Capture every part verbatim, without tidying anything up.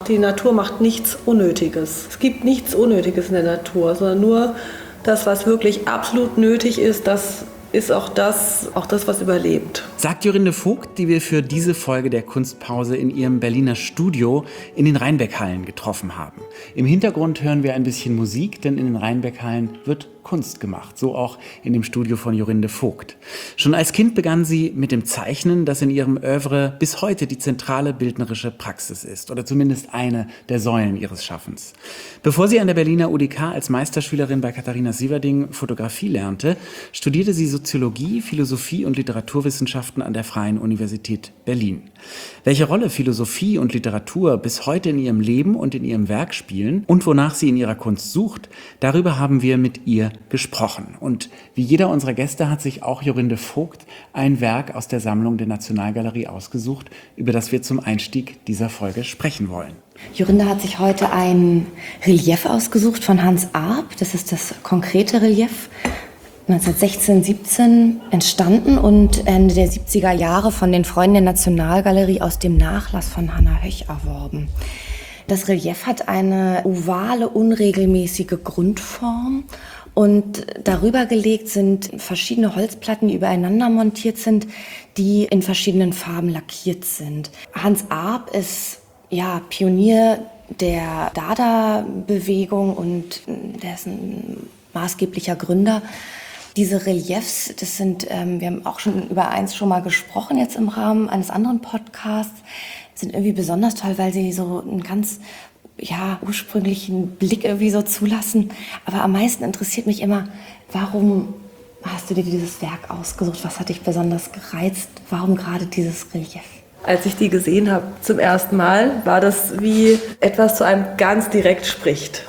die Natur macht nichts Unnötiges. Es gibt nichts Unnötiges in der Natur, sondern nur das, was wirklich absolut nötig ist, das ist auch das, auch das, was überlebt. Sagt Jorinde Vogt, die wir für diese Folge der Kunstpause in ihrem Berliner Studio in den Rheinbeck-Hallen getroffen haben. Im Hintergrund hören wir ein bisschen Musik, denn in den Rheinbeck-Hallen wird Kunst gemacht, so auch in dem Studio von Jorinde Vogt. Schon als Kind begann sie mit dem Zeichnen, das in ihrem Œuvre bis heute die zentrale bildnerische Praxis ist oder zumindest eine der Säulen ihres Schaffens. Bevor sie an der Berliner U D K als Meisterschülerin bei Katharina Sieverding Fotografie lernte, studierte sie Soziologie, Philosophie und Literaturwissenschaften an der Freien Universität Berlin. Welche Rolle Philosophie und Literatur bis heute in ihrem Leben und in ihrem Werk spielen und wonach sie in ihrer Kunst sucht, darüber haben wir mit ihr gesprochen. Und wie jeder unserer Gäste hat sich auch Jorinde Vogt ein Werk aus der Sammlung der Nationalgalerie ausgesucht, über das wir zum Einstieg dieser Folge sprechen wollen. Jorinde hat sich heute ein Relief ausgesucht von Hans Arp. Das ist das konkrete Relief. neunzehnhundertsechzehn, siebzehn entstanden und Ende der siebziger Jahre von den Freunden der Nationalgalerie aus dem Nachlass von Hannah Höch erworben. Das Relief hat eine ovale, unregelmäßige Grundform und darüber gelegt sind verschiedene Holzplatten, die übereinander montiert sind, die in verschiedenen Farben lackiert sind. Hans Arp ist ja Pionier der Dada-Bewegung und der ist ein maßgeblicher Gründer. Diese Reliefs, das sind, ähm, wir haben auch schon über eins schon mal gesprochen jetzt im Rahmen eines anderen Podcasts, sind irgendwie besonders toll, weil sie so einen ganz ja, ursprünglichen Blick irgendwie so zulassen. Aber am meisten interessiert mich immer, warum hast du dir dieses Werk ausgesucht? Was hat dich besonders gereizt? Warum gerade dieses Relief? Als ich die gesehen habe zum ersten Mal, war das wie etwas zu einem ganz direkt spricht.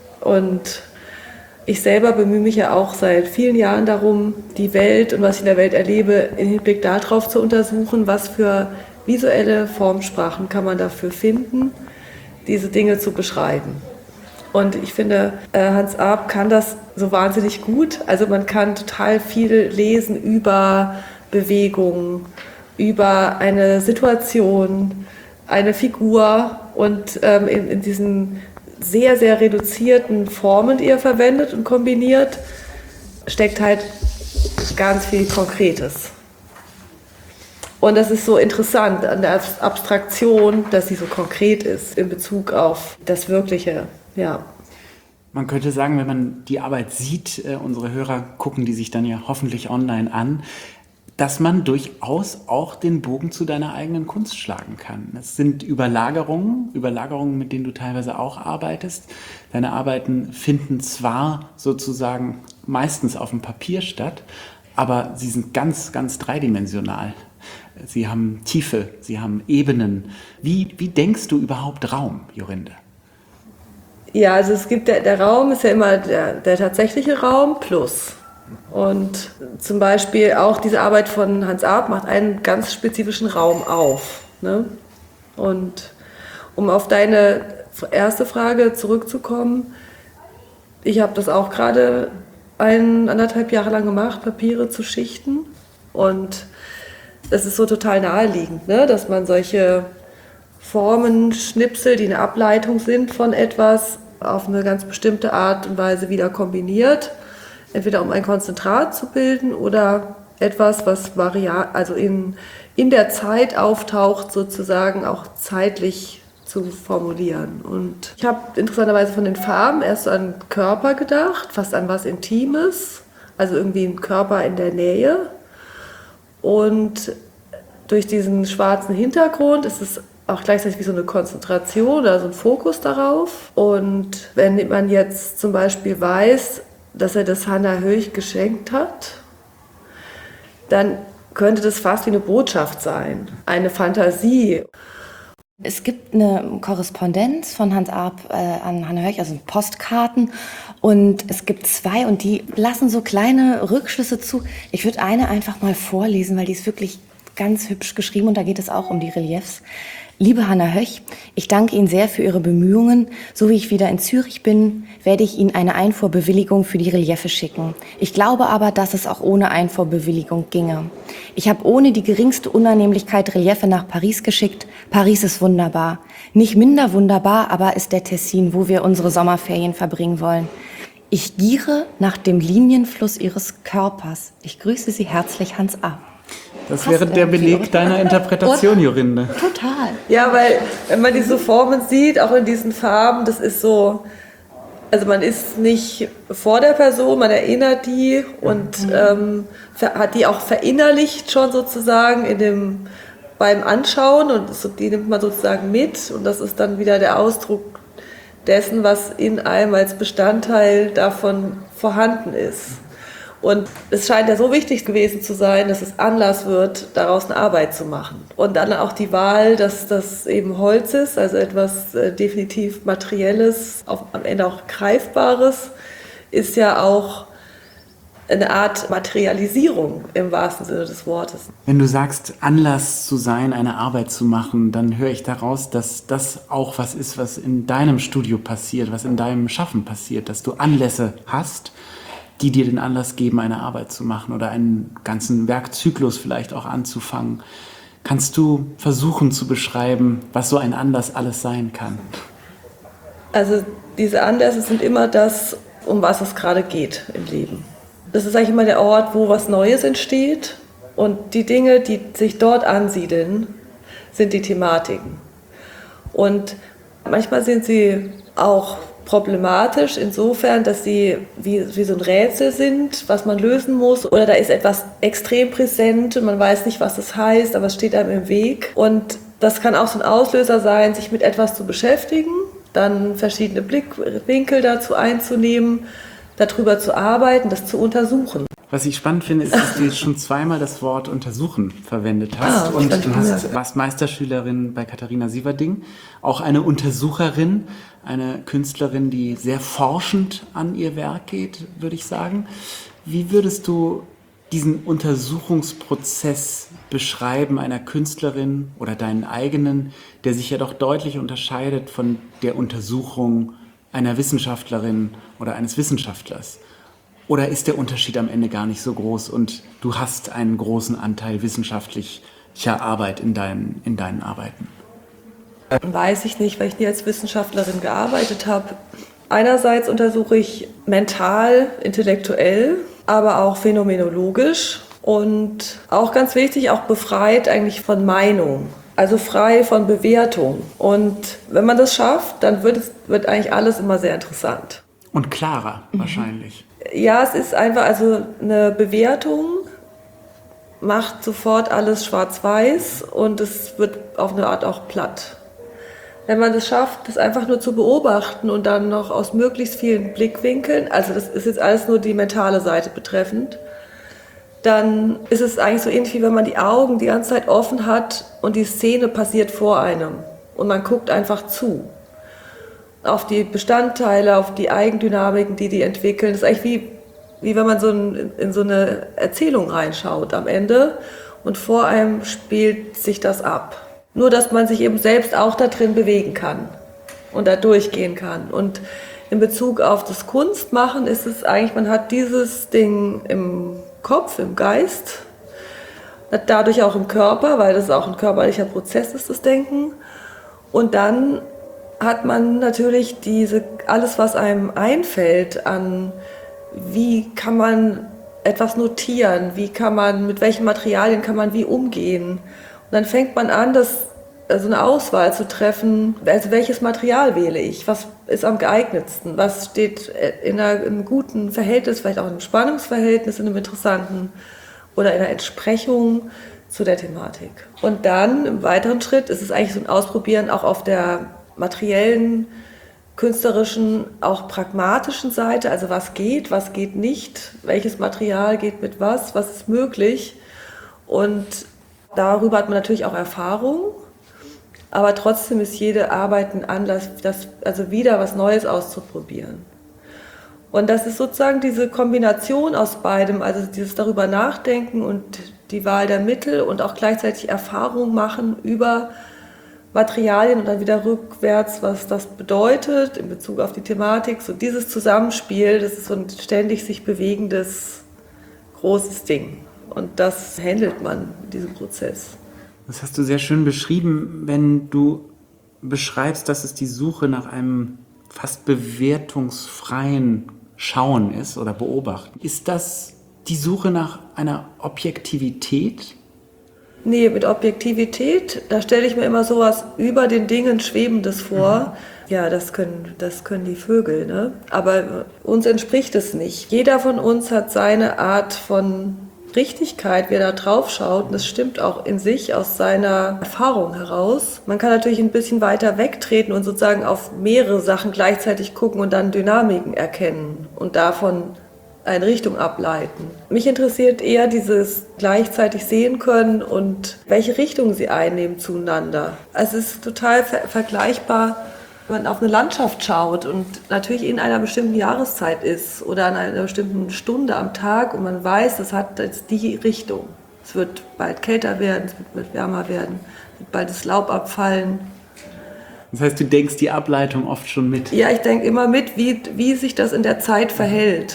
Und ich selber bemühe mich ja auch seit vielen Jahren darum, die Welt und was ich in der Welt erlebe, im Hinblick darauf zu untersuchen, was für visuelle Formsprachen kann man dafür finden, diese Dinge zu beschreiben. Und ich finde, Hans Arp kann das so wahnsinnig gut. Also man kann total viel lesen über Bewegung, über eine Situation, eine Figur und ähm, in, in diesen sehr, sehr reduzierten Formen, die er verwendet und kombiniert, steckt halt ganz viel Konkretes. Und das ist so interessant an der Abstraktion, dass sie so konkret ist in Bezug auf das Wirkliche, ja. Man könnte sagen, wenn man die Arbeit sieht, äh, unsere Hörer gucken die sich dann ja hoffentlich online an, dass man durchaus auch den Bogen zu deiner eigenen Kunst schlagen kann. Es sind Überlagerungen, Überlagerungen, mit denen du teilweise auch arbeitest. Deine Arbeiten finden zwar sozusagen meistens auf dem Papier statt, aber sie sind ganz, ganz dreidimensional. Sie haben Tiefe, sie haben Ebenen. Wie, wie denkst du überhaupt Raum, Jorinde? Ja, also es gibt der, der Raum ist ja immer der, der tatsächliche Raum plus. Und zum Beispiel auch diese Arbeit von Hans Arp macht einen ganz spezifischen Raum auf. Ne? Und um auf deine erste Frage zurückzukommen, ich habe das auch gerade ein, anderthalb Jahre lang gemacht, Papiere zu schichten. Und es ist so total naheliegend, ne? Dass man solche Formen, Schnipsel, die eine Ableitung sind von etwas, auf eine ganz bestimmte Art und Weise wieder kombiniert. Entweder um ein Konzentrat zu bilden oder etwas, was variat, also in, in der Zeit auftaucht, sozusagen auch zeitlich zu formulieren. Und ich habe interessanterweise von den Farben erst so an Körper gedacht, fast an was Intimes, also irgendwie ein Körper in der Nähe. Und durch diesen schwarzen Hintergrund ist es auch gleichzeitig wie so eine Konzentration oder so ein Fokus darauf. Und wenn man jetzt zum Beispiel weiß, dass er das Hannah Höch geschenkt hat, dann könnte das fast wie eine Botschaft sein, eine Fantasie. Es gibt eine Korrespondenz von Hans Arp äh, an Hannah Höch, also Postkarten. Und es gibt zwei und die lassen so kleine Rückschlüsse zu. Ich würde eine einfach mal vorlesen, weil die ist wirklich ganz hübsch geschrieben und da geht es auch um die Reliefs. Liebe Hanna Höch, ich danke Ihnen sehr für Ihre Bemühungen. So wie ich wieder in Zürich bin, werde ich Ihnen eine Einfuhrbewilligung für die Reliefe schicken. Ich glaube aber, dass es auch ohne Einfuhrbewilligung ginge. Ich habe ohne die geringste Unannehmlichkeit Reliefe nach Paris geschickt. Paris ist wunderbar. Nicht minder wunderbar, aber ist der Tessin, wo wir unsere Sommerferien verbringen wollen. Ich giere nach dem Linienfluss Ihres Körpers. Ich grüße Sie herzlich, Hans Arp. Das wäre der Beleg deiner Interpretation, Jorinde. Total. Ja, weil wenn man diese Formen sieht, auch in diesen Farben, das ist so, also man ist nicht vor der Person, man erinnert die und mhm. ähm, hat die auch verinnerlicht schon sozusagen in dem, beim Anschauen und so, die nimmt man sozusagen mit und das ist dann wieder der Ausdruck dessen, was in einem als Bestandteil davon vorhanden ist. Und es scheint ja so wichtig gewesen zu sein, dass es Anlass wird, daraus eine Arbeit zu machen. Und dann auch die Wahl, dass das eben Holz ist, also etwas äh, definitiv Materielles, auch am Ende auch Greifbares, ist ja auch eine Art Materialisierung im wahrsten Sinne des Wortes. Wenn du sagst, Anlass zu sein, eine Arbeit zu machen, dann höre ich daraus, dass das auch was ist, was in deinem Studio passiert, was in deinem Schaffen passiert, dass du Anlässe hast, die dir den Anlass geben, eine Arbeit zu machen oder einen ganzen Werkzyklus vielleicht auch anzufangen. Kannst du versuchen zu beschreiben, was so ein Anlass alles sein kann? Also diese Anlässe sind immer das, um was es gerade geht im Leben. Das ist eigentlich immer der Ort, wo was Neues entsteht und die Dinge, die sich dort ansiedeln, sind die Thematiken. Und manchmal sind sie auch problematisch insofern, dass sie wie, wie so ein Rätsel sind, was man lösen muss. Oder da ist etwas extrem präsent und man weiß nicht, was das heißt, aber es steht einem im Weg. Und das kann auch so ein Auslöser sein, sich mit etwas zu beschäftigen, dann verschiedene Blickwinkel dazu einzunehmen, darüber zu arbeiten, das zu untersuchen. Was ich spannend finde, ist, dass du jetzt schon zweimal das Wort untersuchen verwendet hast. Ah, und du hast, warst Meisterschülerin bei Katharina Sieverding, auch eine Untersucherin, eine Künstlerin, die sehr forschend an ihr Werk geht, würde ich sagen. Wie würdest du diesen Untersuchungsprozess beschreiben einer Künstlerin oder deinen eigenen, der sich ja doch deutlich unterscheidet von der Untersuchung einer Wissenschaftlerin oder eines Wissenschaftlers? Oder ist der Unterschied am Ende gar nicht so groß und du hast einen großen Anteil wissenschaftlicher Arbeit in deinen, in deinen Arbeiten? Weiß ich nicht, weil ich nie als Wissenschaftlerin gearbeitet habe. Einerseits untersuche ich mental, intellektuell, aber auch phänomenologisch und auch ganz wichtig, auch befreit eigentlich von Meinung. Also frei von Bewertung. Und wenn man das schafft, dann wird, es, wird eigentlich alles immer sehr interessant. Und klarer mhm. wahrscheinlich. Ja, es ist einfach, also eine Bewertung macht sofort alles schwarz-weiß und es wird auf eine Art auch platt. Wenn man es schafft, das einfach nur zu beobachten und dann noch aus möglichst vielen Blickwinkeln, also das ist jetzt alles nur die mentale Seite betreffend, dann ist es eigentlich so ähnlich wie wenn man die Augen die ganze Zeit offen hat und die Szene passiert vor einem und man guckt einfach zu. Auf die Bestandteile, auf die Eigendynamiken, die die entwickeln. Das ist eigentlich wie, wie wenn man so ein, in so eine Erzählung reinschaut am Ende und vor einem spielt sich das ab. Nur, dass man sich eben selbst auch da drin bewegen kann und da durchgehen kann. Und in Bezug auf das Kunstmachen ist es eigentlich, man hat dieses Ding im Kopf, im Geist, dadurch auch im Körper, weil das auch ein körperlicher Prozess ist, das Denken. Und dann hat man natürlich diese, alles, was einem einfällt an, wie kann man etwas notieren, wie kann man, mit welchen Materialien kann man wie umgehen. Und dann fängt man an, das, also eine Auswahl zu treffen, also welches Material wähle ich, was ist am geeignetsten, was steht in, einer, in einem guten Verhältnis, vielleicht auch in einem Spannungsverhältnis, in einem interessanten oder in einer Entsprechung zu der Thematik. Und dann im weiteren Schritt ist es eigentlich so ein Ausprobieren auch auf der materiellen, künstlerischen, auch pragmatischen Seite, also was geht, was geht nicht, welches Material geht mit was, was ist möglich. Und darüber hat man natürlich auch Erfahrung, aber trotzdem ist jede Arbeit ein Anlass, das, also wieder was Neues auszuprobieren. Und das ist sozusagen diese Kombination aus beidem, also dieses darüber nachdenken und die Wahl der Mittel und auch gleichzeitig Erfahrung machen über Materialien und dann wieder rückwärts, was das bedeutet in Bezug auf die Thematik. So dieses Zusammenspiel, das ist so ein ständig sich bewegendes, großes Ding. Und das handelt man in diesem Prozess. Das hast du sehr schön beschrieben, wenn du beschreibst, dass es die Suche nach einem fast bewertungsfreien Schauen ist oder Beobachten. Ist das die Suche nach einer Objektivität? Nee, mit Objektivität, da stelle ich mir immer sowas über den Dingen Schwebendes vor. Mhm. Ja, das können, das können die Vögel, ne? Aber uns entspricht es nicht. Jeder von uns hat seine Art von Richtigkeit, wer da drauf schaut, und das stimmt auch in sich aus seiner Erfahrung heraus. Man kann natürlich ein bisschen weiter wegtreten und sozusagen auf mehrere Sachen gleichzeitig gucken und dann Dynamiken erkennen und davon eine Richtung ableiten. Mich interessiert eher dieses gleichzeitig sehen können und welche Richtung sie einnehmen zueinander. Also es ist total ver- vergleichbar, wenn man auf eine Landschaft schaut und natürlich in einer bestimmten Jahreszeit ist oder an einer bestimmten Stunde am Tag und man weiß, das hat jetzt die Richtung. Es wird bald kälter werden, es wird bald wärmer werden, es wird bald das Laub abfallen. Das heißt, du denkst die Ableitung oft schon mit? Ja, ich denke immer mit, wie, wie sich das in der Zeit verhält.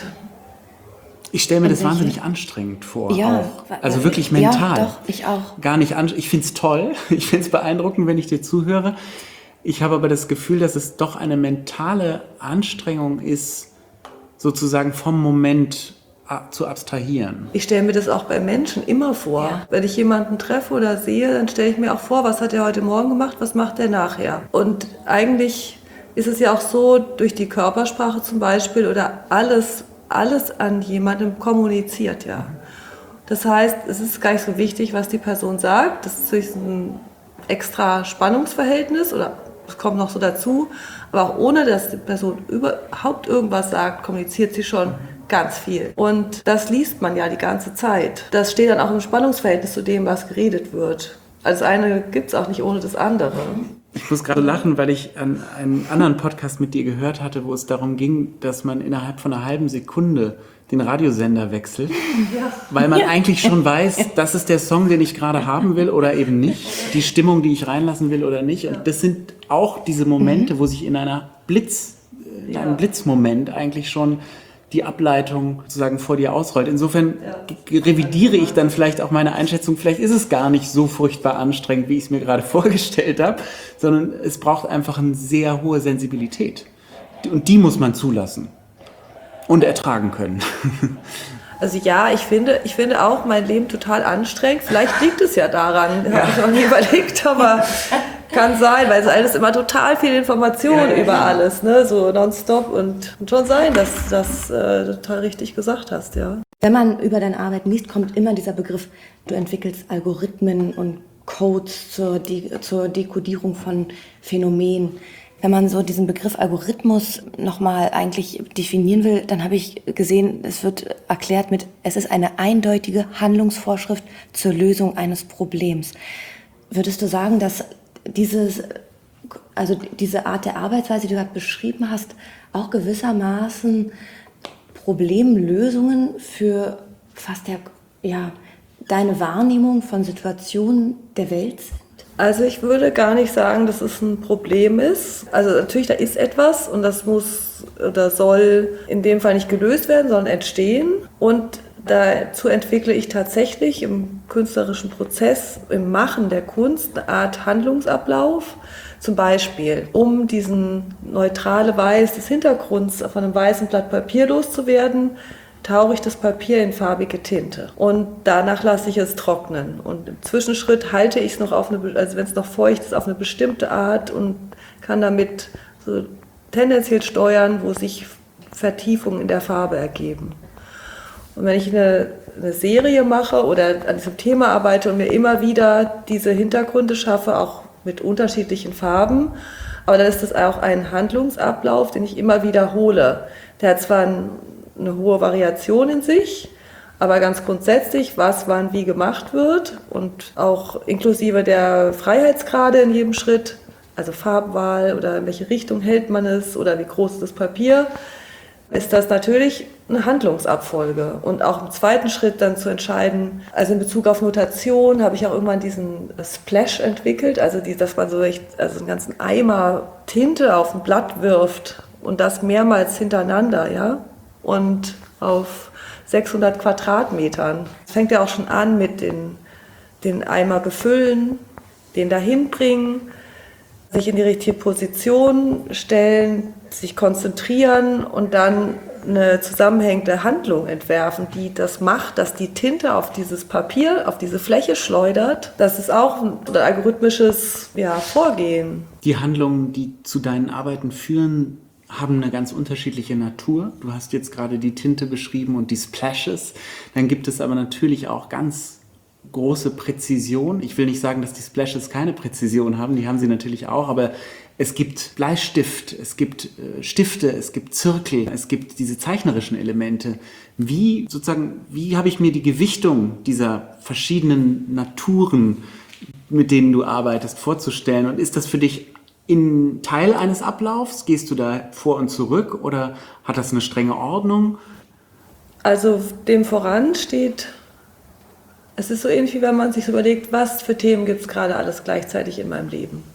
Ich stelle mir das wahnsinnig anstrengend vor. Ja, auch. Also wirklich mental. Ja, doch, ich auch. Gar nicht an, ich finde es toll, ich finde es beeindruckend, wenn ich dir zuhöre. Ich habe aber das Gefühl, dass es doch eine mentale Anstrengung ist, sozusagen vom Moment zu abstrahieren. Ich stelle mir das auch bei Menschen immer vor. Ja. Wenn ich jemanden treffe oder sehe, dann stelle ich mir auch vor, was hat er heute Morgen gemacht, was macht er nachher. Und eigentlich ist es ja auch so, durch die Körpersprache zum Beispiel oder alles, alles an jemandem kommuniziert, ja. Das heißt, es ist gar nicht so wichtig, was die Person sagt. Das ist durch ein extra Spannungsverhältnis oder es kommt noch so dazu. Aber auch ohne, dass die Person überhaupt irgendwas sagt, kommuniziert sie schon ganz viel. Und das liest man ja die ganze Zeit. Das steht dann auch im Spannungsverhältnis zu dem, was geredet wird. Also das eine gibt es auch nicht ohne das andere. Ich muss gerade lachen, weil ich an einen anderen Podcast mit dir gehört hatte, wo es darum ging, dass man innerhalb von einer halben Sekunde den Radiosender wechselt, ja. weil man ja. eigentlich schon weiß, das ist der Song, den ich gerade haben will oder eben nicht, die Stimmung, die ich reinlassen will oder nicht. Und das sind auch diese Momente, mhm. wo sich in einer Blitz, in einem ja. Blitzmoment eigentlich schon die Ableitung sozusagen vor dir ausrollt. Insofern ja. revidiere ich dann vielleicht auch meine Einschätzung. Vielleicht ist es gar nicht so furchtbar anstrengend, wie ich es mir gerade vorgestellt habe, sondern es braucht einfach eine sehr hohe Sensibilität. Und die muss man zulassen und ertragen können. Also ja, ich finde, ich finde auch mein Leben total anstrengend. Vielleicht liegt es ja daran, das ja. habe ich noch nie überlegt, aber kann sein, weil es alles immer total viel Information ja, ja, über ja. alles, ne, so nonstop und, und schon sein, dass du das äh, total richtig gesagt hast, ja. Wenn man über deine Arbeit liest, kommt immer dieser Begriff, du entwickelst Algorithmen und Codes zur, De- zur Dekodierung von Phänomenen. Wenn man so diesen Begriff Algorithmus nochmal eigentlich definieren will, dann habe ich gesehen, es wird erklärt mit, es ist eine eindeutige Handlungsvorschrift zur Lösung eines Problems. Würdest du sagen, dass dieses, also diese Art der Arbeitsweise, die du gerade beschrieben hast, auch gewissermaßen Problemlösungen für fast der, ja, deine Wahrnehmung von Situationen der Welt sind? Also ich würde gar nicht sagen, dass es ein Problem ist. Also natürlich, da ist etwas und das muss oder soll in dem Fall nicht gelöst werden, sondern entstehen. Und dazu entwickle ich tatsächlich im künstlerischen Prozess, im Machen der Kunst, eine Art Handlungsablauf. Zum Beispiel, um diesen neutrale Weiß des Hintergrunds von einem weißen Blatt Papier loszuwerden, tauche ich das Papier in farbige Tinte und danach lasse ich es trocknen. Und im Zwischenschritt halte ich es noch auf eine, also wenn es noch feucht ist, auf eine bestimmte Art und kann damit so tendenziell steuern, wo sich Vertiefungen in der Farbe ergeben. Und wenn ich eine, eine Serie mache oder an diesem Thema arbeite und mir immer wieder diese Hintergründe schaffe, auch mit unterschiedlichen Farben, aber dann ist das auch ein Handlungsablauf, den ich immer wiederhole. Der hat zwar ein eine hohe Variation in sich, aber ganz grundsätzlich, was wann wie gemacht wird und auch inklusive der Freiheitsgrade in jedem Schritt, also Farbwahl oder in welche Richtung hält man es oder wie groß ist das Papier, ist das natürlich eine Handlungsabfolge. Und auch im zweiten Schritt dann zu entscheiden, also in Bezug auf Notation habe ich auch irgendwann diesen Splash entwickelt, also die, dass man so echt, also einen ganzen Eimer Tinte auf ein Blatt wirft und das mehrmals hintereinander, ja, und auf sechshundert Quadratmetern. Es fängt ja auch schon an mit den, den Eimer befüllen, den dahin bringen, sich in die richtige Position stellen, sich konzentrieren und dann eine zusammenhängende Handlung entwerfen, die das macht, dass die Tinte auf dieses Papier, auf diese Fläche schleudert. Das ist auch ein algorithmisches ja, Vorgehen. Die Handlungen, die zu deinen Arbeiten führen, haben eine ganz unterschiedliche Natur. Du hast jetzt gerade die Tinte beschrieben und die Splashes. Dann gibt es aber natürlich auch ganz große Präzision. Ich will nicht sagen, dass die Splashes keine Präzision haben, die haben sie natürlich auch, aber es gibt Bleistift, es gibt äh, Stifte, es gibt Zirkel, es gibt diese zeichnerischen Elemente. Wie sozusagen, wie habe ich mir die Gewichtung dieser verschiedenen Naturen, mit denen du arbeitest, vorzustellen? Und ist das für dich in Teil eines Ablaufs? Gehst du da vor und zurück oder hat das eine strenge Ordnung? Also dem voran steht, es ist so ähnlich wie wenn man sich so überlegt, was für Themen gibt es gerade alles gleichzeitig in meinem Leben.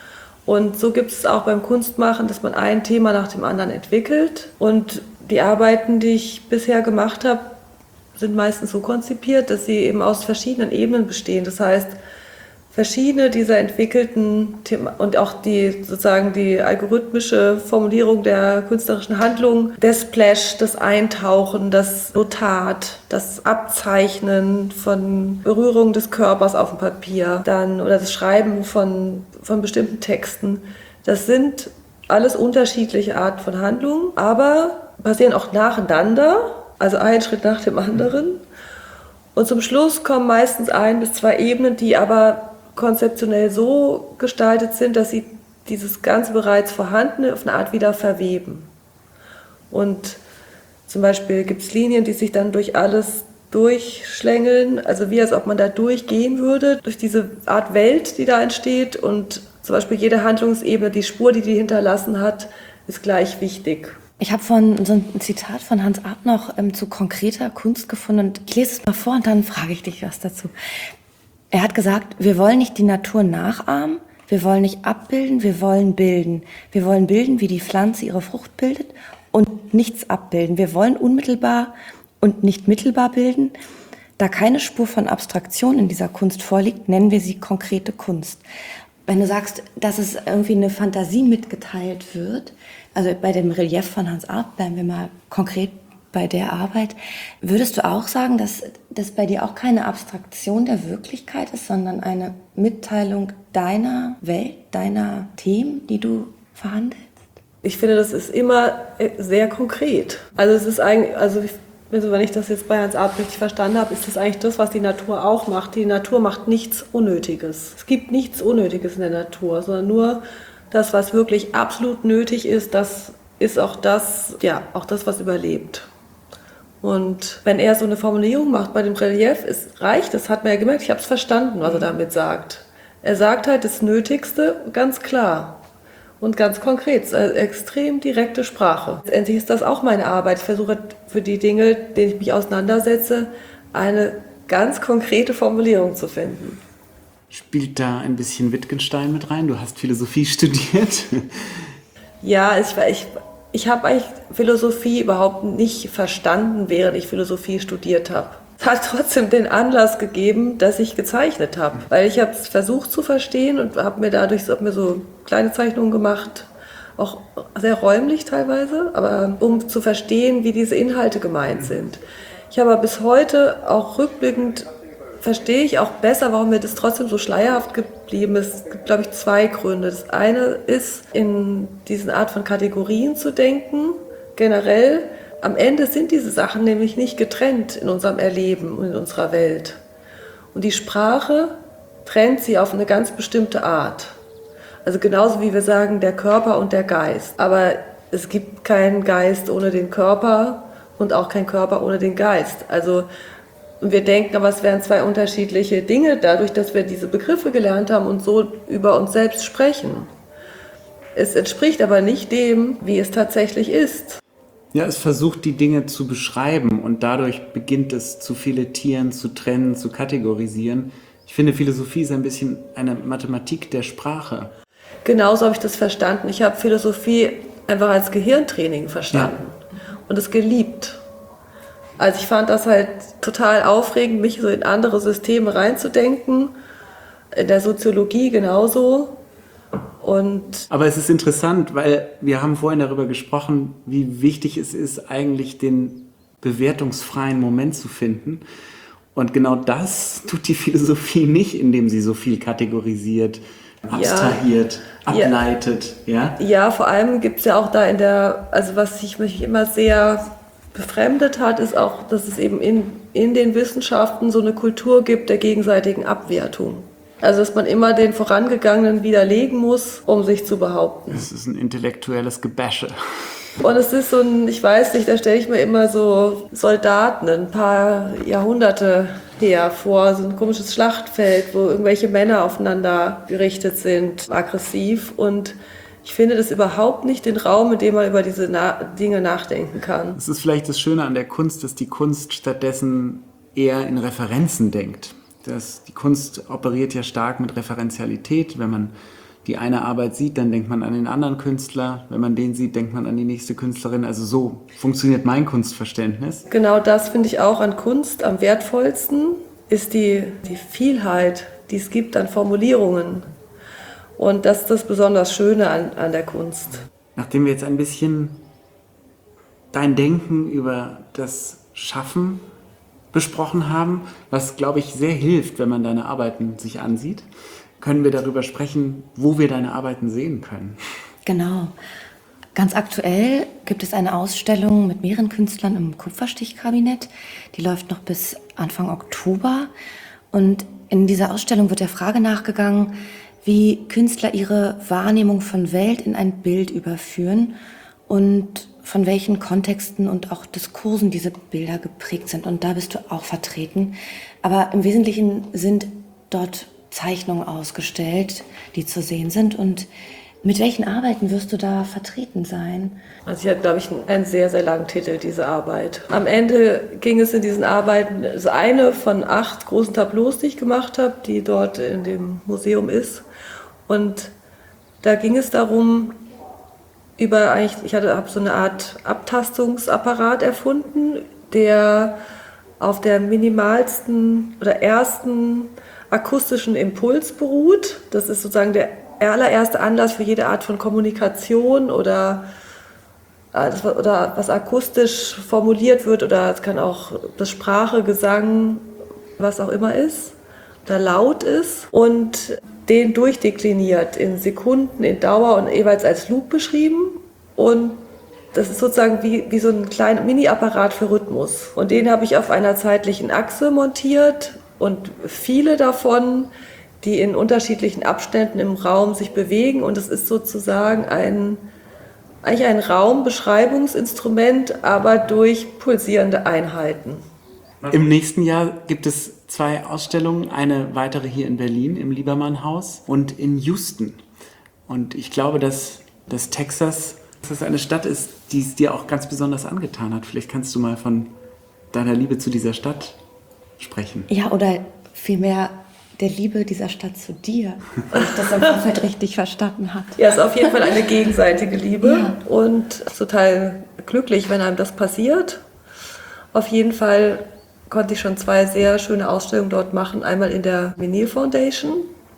Und so gibt es auch beim Kunstmachen, dass man ein Thema nach dem anderen entwickelt. Und die Arbeiten, die ich bisher gemacht habe, sind meistens so konzipiert, dass sie eben aus verschiedenen Ebenen bestehen. Das heißt, verschiedene dieser entwickelten Themen und auch die sozusagen die algorithmische Formulierung der künstlerischen Handlung, der Splash, das Eintauchen, das Notat, das Abzeichnen von Berührung des Körpers auf dem Papier, dann oder das Schreiben von, von bestimmten Texten. Das sind alles unterschiedliche Arten von Handlungen, aber passieren auch nacheinander, also ein Schritt nach dem anderen. Und zum Schluss kommen meistens ein bis zwei Ebenen, die aber konzeptionell so gestaltet sind, dass sie dieses ganze bereits Vorhandene auf eine Art wieder verweben. Und zum Beispiel gibt es Linien, die sich dann durch alles durchschlängeln, also wie als ob man da durchgehen würde, durch diese Art Welt, die da entsteht. Und zum Beispiel jede Handlungsebene, die Spur, die die hinterlassen hat, ist gleich wichtig. Ich habe von so ein Zitat von Hans Arp noch ähm, zu konkreter Kunst gefunden und ich lese es mal vor und dann frage ich dich was dazu. Er hat gesagt, wir wollen nicht die Natur nachahmen, wir wollen nicht abbilden, wir wollen bilden. Wir wollen bilden, wie die Pflanze ihre Frucht bildet und nichts abbilden. Wir wollen unmittelbar und nicht mittelbar bilden. Da keine Spur von Abstraktion in dieser Kunst vorliegt, nennen wir sie konkrete Kunst. Wenn du sagst, dass es irgendwie eine Fantasie mitgeteilt wird, also bei dem Relief von Hans Arp, bleiben wir mal konkret bei der Arbeit, würdest du auch sagen, dass das bei dir auch keine Abstraktion der Wirklichkeit ist, sondern eine Mitteilung deiner Welt, deiner Themen, die du verhandelst? Ich finde, das ist immer sehr konkret. Also es ist eigentlich, also ich, wenn ich das jetzt bei Hans Arp richtig verstanden habe, ist das eigentlich das, was die Natur auch macht. Die Natur macht nichts Unnötiges. Es gibt nichts Unnötiges in der Natur, sondern nur das, was wirklich absolut nötig ist, das ist auch das, ja, auch das, was überlebt. Und wenn er so eine Formulierung macht bei dem Relief, es reicht, das hat man ja gemerkt, ich habe es verstanden, was er damit sagt. Er sagt halt das Nötigste ganz klar und ganz konkret, es ist eine extrem direkte Sprache. Letztendlich ist das auch meine Arbeit. Ich versuche für die Dinge, denen ich mich auseinandersetze, eine ganz konkrete Formulierung zu finden. Spielt da ein bisschen Wittgenstein mit rein? Du hast Philosophie studiert. Ja, ich, ich, ich habe eigentlich Philosophie überhaupt nicht verstanden, während ich Philosophie studiert habe. Es hat trotzdem den Anlass gegeben, dass ich gezeichnet habe. Weil ich habe es versucht zu verstehen und habe mir dadurch hab mir so kleine Zeichnungen gemacht, auch sehr räumlich teilweise, aber um zu verstehen, wie diese Inhalte gemeint sind. Ich habe aber bis heute auch rückblickend verstehe ich auch besser, warum mir das trotzdem so schleierhaft geblieben ist. Es gibt, glaube ich, zwei Gründe. Das eine ist, in diesen Art von Kategorien zu denken, generell. Am Ende sind diese Sachen nämlich nicht getrennt in unserem Erleben und in unserer Welt. Und die Sprache trennt sie auf eine ganz bestimmte Art. Also genauso wie wir sagen, der Körper und der Geist. Aber es gibt keinen Geist ohne den Körper und auch keinen Körper ohne den Geist. Also und wir denken, aber es wären zwei unterschiedliche Dinge, dadurch, dass wir diese Begriffe gelernt haben und so über uns selbst sprechen. Es entspricht aber nicht dem, wie es tatsächlich ist. Ja, es versucht, die Dinge zu beschreiben und dadurch beginnt es zu filetieren, zu trennen, zu kategorisieren. Ich finde, Philosophie ist ein bisschen eine Mathematik der Sprache. Genauso habe ich das verstanden. Ich habe Philosophie einfach als Gehirntraining verstanden ja. und es geliebt. Also ich fand das halt total aufregend, mich so in andere Systeme reinzudenken. In der Soziologie genauso. Und aber es ist interessant, weil wir haben vorhin darüber gesprochen, wie wichtig es ist, eigentlich den bewertungsfreien Moment zu finden. Und genau das tut die Philosophie nicht, indem sie so viel kategorisiert, abstrahiert, ja, ableitet. Ja, ja? ja, vor allem gibt es ja auch da in der, also was ich mich immer sehr befremdet hat, ist auch, dass es eben in, in den Wissenschaften so eine Kultur gibt der gegenseitigen Abwertung. Also, dass man immer den Vorangegangenen widerlegen muss, um sich zu behaupten. Das ist ein intellektuelles Gebäsche. Und es ist so ein, ich weiß nicht, da stelle ich mir immer so Soldaten ein paar Jahrhunderte her vor, so ein komisches Schlachtfeld, wo irgendwelche Männer aufeinander gerichtet sind, aggressiv. Und ich finde das überhaupt nicht den Raum, in dem man über diese Na- Dinge nachdenken kann. Es ist vielleicht das Schöne an der Kunst, dass die Kunst stattdessen eher in Referenzen denkt. Das, die Kunst operiert ja stark mit Referenzialität. Wenn man die eine Arbeit sieht, dann denkt man an den anderen Künstler. Wenn man den sieht, denkt man an die nächste Künstlerin. Also so funktioniert mein Kunstverständnis. Genau das finde ich auch an Kunst am wertvollsten, ist die, die Vielheit, die es gibt an Formulierungen. Und das ist das besonders Schöne an, an der Kunst. Nachdem wir jetzt ein bisschen dein Denken über das Schaffen besprochen haben, was, glaube ich, sehr hilft, wenn man deine Arbeiten sich ansieht, können wir darüber sprechen, wo wir deine Arbeiten sehen können. Genau. Ganz aktuell gibt es eine Ausstellung mit mehreren Künstlern im Kupferstichkabinett. Die läuft noch bis Anfang Oktober. Und in dieser Ausstellung wird der Frage nachgegangen, wie Künstler ihre Wahrnehmung von Welt in ein Bild überführen und von welchen Kontexten und auch Diskursen diese Bilder geprägt sind. Und da bist du auch vertreten. Aber im Wesentlichen sind dort Zeichnungen ausgestellt, die zu sehen sind. Und mit welchen Arbeiten wirst du da vertreten sein? Also sie hat, glaube ich, einen sehr, sehr langen Titel, diese Arbeit. Am Ende ging es in diesen Arbeiten, das ist eine von acht großen Tableaus, die ich gemacht habe, die dort in dem Museum ist. Und da ging es darum, über eigentlich, ich hatte, habe so eine Art Abtastungsapparat erfunden, der auf der minimalsten oder ersten akustischen Impuls beruht. Das ist sozusagen der allererste Anlass für jede Art von Kommunikation oder, oder was akustisch formuliert wird, oder es kann auch das Sprache, Gesang, was auch immer ist, oder laut ist, und den durchdekliniert in Sekunden, in Dauer und jeweils als Loop beschrieben. Und das ist sozusagen wie, wie so ein kleiner Mini-Apparat für Rhythmus. Und den habe ich auf einer zeitlichen Achse montiert und viele davon, die in unterschiedlichen Abständen im Raum sich bewegen. Und es ist sozusagen ein, eigentlich ein Raumbeschreibungsinstrument, aber durch pulsierende Einheiten. Im nächsten Jahr gibt es zwei Ausstellungen, eine weitere hier in Berlin im Liebermann-Haus und in Houston. Und ich glaube, dass, dass Texas dass das eine Stadt ist, die es dir auch ganz besonders angetan hat. Vielleicht kannst du mal von deiner Liebe zu dieser Stadt sprechen. Ja, oder vielmehr der Liebe dieser Stadt zu dir, wenn ich das im Vorfeld richtig verstanden habe. Ja, es ist auf jeden Fall eine gegenseitige Liebe Ja. und total glücklich, wenn einem das passiert. Auf jeden Fall konnte ich schon zwei sehr schöne Ausstellungen dort machen. Einmal in der Menil Foundation,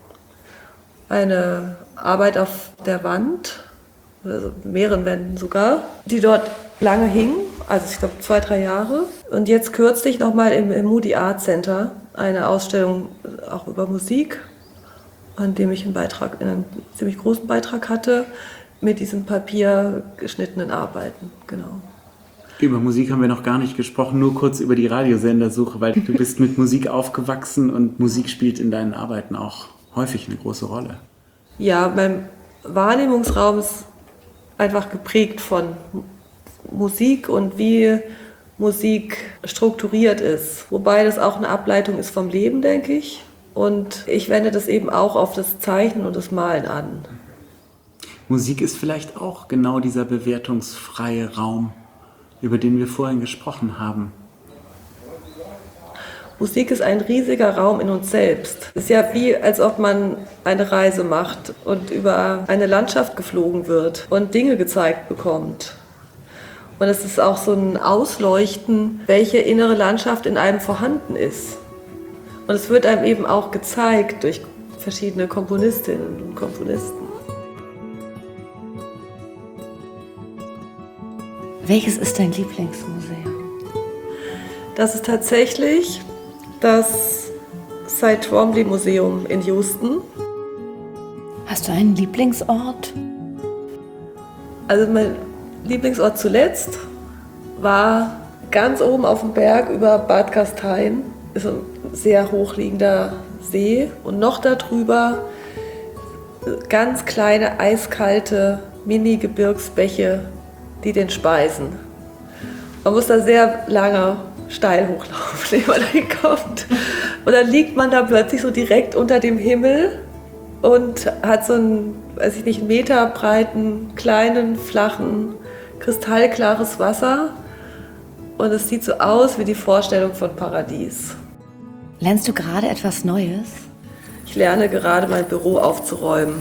eine Arbeit auf der Wand, also mehreren Wänden sogar, die dort lange hing, also ich glaube zwei, drei Jahre. Und jetzt kürzlich nochmal im, im Moody Art Center eine Ausstellung auch über Musik, an dem ich einen Beitrag, einen ziemlich großen Beitrag hatte, mit diesen papiergeschnittenen Arbeiten, genau. Über Musik haben wir noch gar nicht gesprochen, nur kurz über die Radiosendersuche, weil du bist mit Musik aufgewachsen und Musik spielt in deinen Arbeiten auch häufig eine große Rolle. Ja, mein Wahrnehmungsraum ist einfach geprägt von Musik und wie Musik strukturiert ist. Wobei das auch eine Ableitung ist vom Leben, denke ich. Und ich wende das eben auch auf das Zeichnen und das Malen an. Musik ist vielleicht auch genau dieser bewertungsfreie Raum, über den wir vorhin gesprochen haben? Musik ist ein riesiger Raum in uns selbst. Es ist ja wie, als ob man eine Reise macht und über eine Landschaft geflogen wird und Dinge gezeigt bekommt. Und es ist auch so ein Ausleuchten, welche innere Landschaft in einem vorhanden ist. Und es wird einem eben auch gezeigt durch verschiedene Komponistinnen und Komponisten. Welches ist dein Lieblingsmuseum? Das ist tatsächlich das Cy Twombly Museum in Houston. Hast du einen Lieblingsort? Also mein Lieblingsort zuletzt war ganz oben auf dem Berg über Bad Gastein. Ist ein sehr hochliegender See und noch darüber ganz kleine, eiskalte Mini-Gebirgsbäche, die den speisen. Man muss da sehr lange steil hochlaufen, ehe man da hinkommt. Und dann liegt man da plötzlich so direkt unter dem Himmel und hat so einen, weiß ich nicht, einen Meter breiten, kleinen, flachen, kristallklares Wasser. Und es sieht so aus wie die Vorstellung von Paradies. Lernst du gerade etwas Neues? Ich lerne gerade, mein Büro aufzuräumen.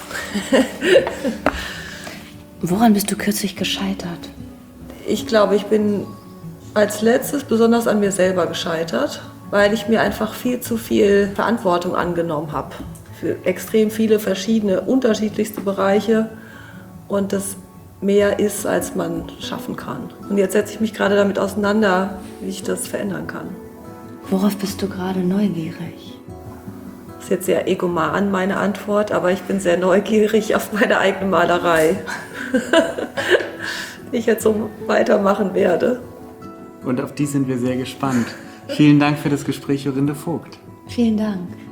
Woran bist du kürzlich gescheitert? Ich glaube, ich bin als letztes besonders an mir selber gescheitert, weil ich mir einfach viel zu viel Verantwortung angenommen habe für extrem viele verschiedene, unterschiedlichste Bereiche und das mehr ist, als man schaffen kann. Und jetzt setze ich mich gerade damit auseinander, wie ich das verändern kann. Worauf bist du gerade neugierig? Das ist jetzt sehr egoman, meine Antwort, aber ich bin sehr neugierig auf meine eigene Malerei, die ich jetzt so weitermachen werde. Und auf die sind wir sehr gespannt. Vielen Dank für das Gespräch, Jorinde Vogt. Vielen Dank.